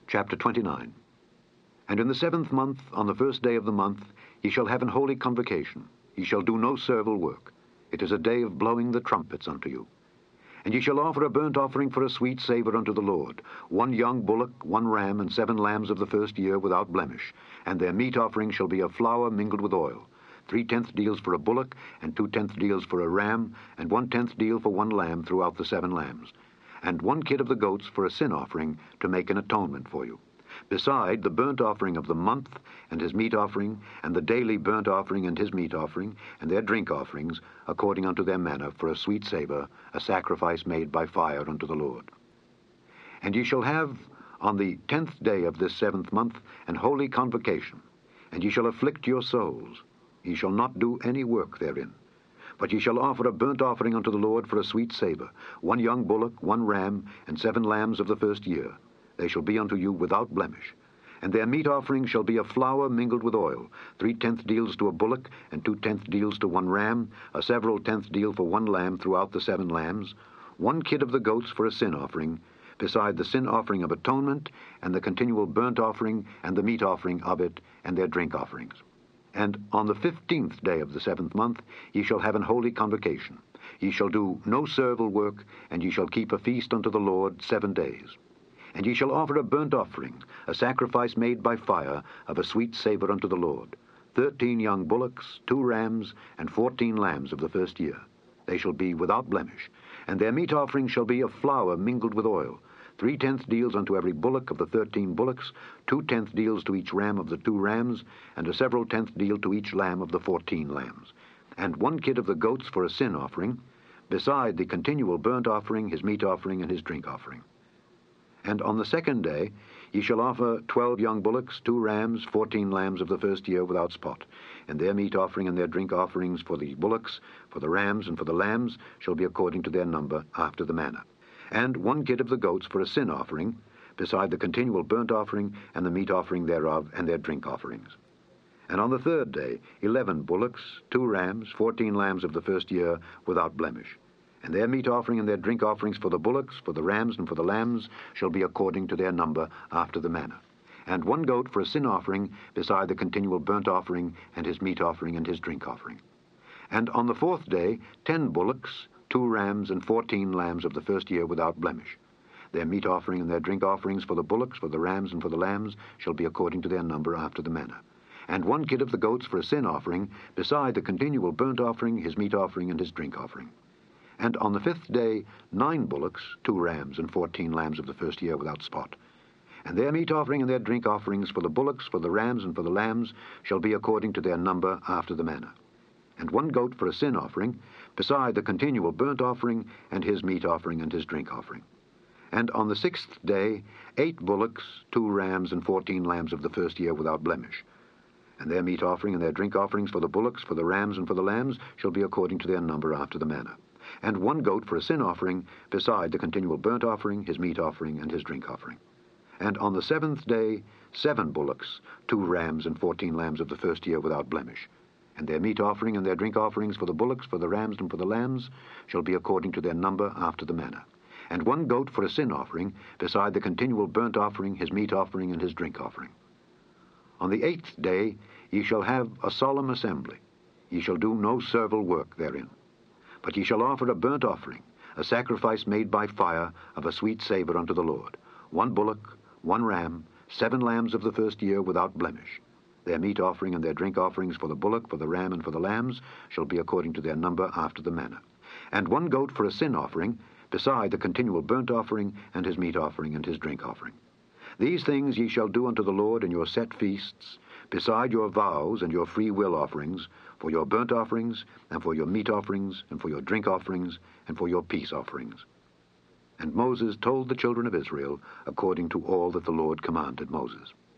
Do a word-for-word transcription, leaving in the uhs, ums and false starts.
Chapter twenty-nine. And in the seventh month, on the first day of the month, ye shall have an holy convocation. Ye shall do no servile work. It is a day of blowing the trumpets unto you. And ye shall offer a burnt offering for a sweet savour unto the Lord, one young bullock, one ram, and seven lambs of the first year without blemish. And their meat offering shall be of flour mingled with oil, three-tenth deals for a bullock, and two-tenth deals for a ram, and one-tenth deal for one lamb throughout the seven lambs, and one kid of the goats for a sin offering, to make an atonement for you. Beside the burnt offering of the month, and his meat offering, and the daily burnt offering and his meat offering, and their drink offerings, according unto their manner, for a sweet savour, a sacrifice made by fire unto the Lord. And ye shall have on the tenth day of this seventh month an holy convocation, and ye shall afflict your souls. Ye shall not do any work therein. But ye shall offer a burnt offering unto the Lord for a sweet savour, one young bullock, one ram, and seven lambs of the first year. They shall be unto you without blemish. And their meat offering shall be of flour mingled with oil, three-tenth deals to a bullock, and two-tenth deals to one ram, a several tenth deal for one lamb throughout the seven lambs, one kid of the goats for a sin offering, beside the sin offering of atonement, and the continual burnt offering, and the meat offering of it, and their drink offerings. And on the fifteenth day of the seventh month ye shall have an holy convocation. Ye shall do no servile work, and ye shall keep a feast unto the Lord seven days. And ye shall offer a burnt offering, a sacrifice made by fire, of a sweet savour unto the Lord, thirteen young bullocks, two rams, and fourteen lambs of the first year. They shall be without blemish. And their meat offering shall be of flour mingled with oil, three-tenth deals unto every bullock of the thirteen bullocks, two-tenth deals to each ram of the two rams, and a several tenth deal to each lamb of the fourteen lambs, and one kid of the goats for a sin offering, beside the continual burnt offering, his meat offering, and his drink offering. And on the second day ye shall offer twelve young bullocks, two rams, fourteen lambs of the first year without spot, and their meat offering and their drink offerings for the bullocks, for the rams, and for the lambs shall be according to their number, after the manner. And one kid of the goats for a sin offering, beside the continual burnt offering, and the meat offering thereof, and their drink offerings. And on the third day eleven bullocks, two rams, fourteen lambs of the first year, without blemish. And their meat offering and their drink offerings for the bullocks, for the rams, and for the lambs shall be according to their number, after the manner. And one goat for a sin offering, beside the continual burnt offering, and his meat offering, and his drink offering. And on the fourth day ten bullocks, two rams, and fourteen lambs of the first year without blemish. Their meat offering and their drink offerings for the bullocks, for the rams, and for the lambs shall be according to their number, after the manner. And one kid of the goats for a sin offering, beside the continual burnt offering, his meat offering, and his drink offering. And on the fifth day nine bullocks, two rams, and fourteen lambs of the first year without spot. And their meat offering and their drink offerings for the bullocks, for the rams, and for the lambs shall be according to their number, after the manner. And one goat for a sin offering, beside the continual burnt offering, and his meat offering, and his drink offering. And on the sixth day eight bullocks, two rams, and fourteen lambs of the first year without blemish. And their meat offering and their drink offerings for the bullocks, for the rams, and for the lambs shall be according to their number, after the manner. And one goat for a sin offering, beside the continual burnt offering, his meat offering, and his drink offering. And on the seventh day seven bullocks, two rams, and fourteen lambs of the first year without blemish. And their meat offering and their drink offerings for the bullocks, for the rams, and for the lambs shall be according to their number, after the manner. And one goat for a sin offering, beside the continual burnt offering, his meat offering, and his drink offering. On the eighth day ye shall have a solemn assembly. Ye shall do no servile work therein. But ye shall offer a burnt offering, a sacrifice made by fire, of a sweet savour unto the Lord, one bullock, one ram, seven lambs of the first year without blemish. Their meat offering and their drink offerings for the bullock, for the ram, and for the lambs shall be according to their number, after the manner. And one goat for a sin offering, beside the continual burnt offering, and his meat offering, and his drink offering. These things ye shall do unto the Lord in your set feasts, beside your vows and your free will offerings, for your burnt offerings, and for your meat offerings, and for your drink offerings, and for your peace offerings. And Moses told the children of Israel according to all that the Lord commanded Moses.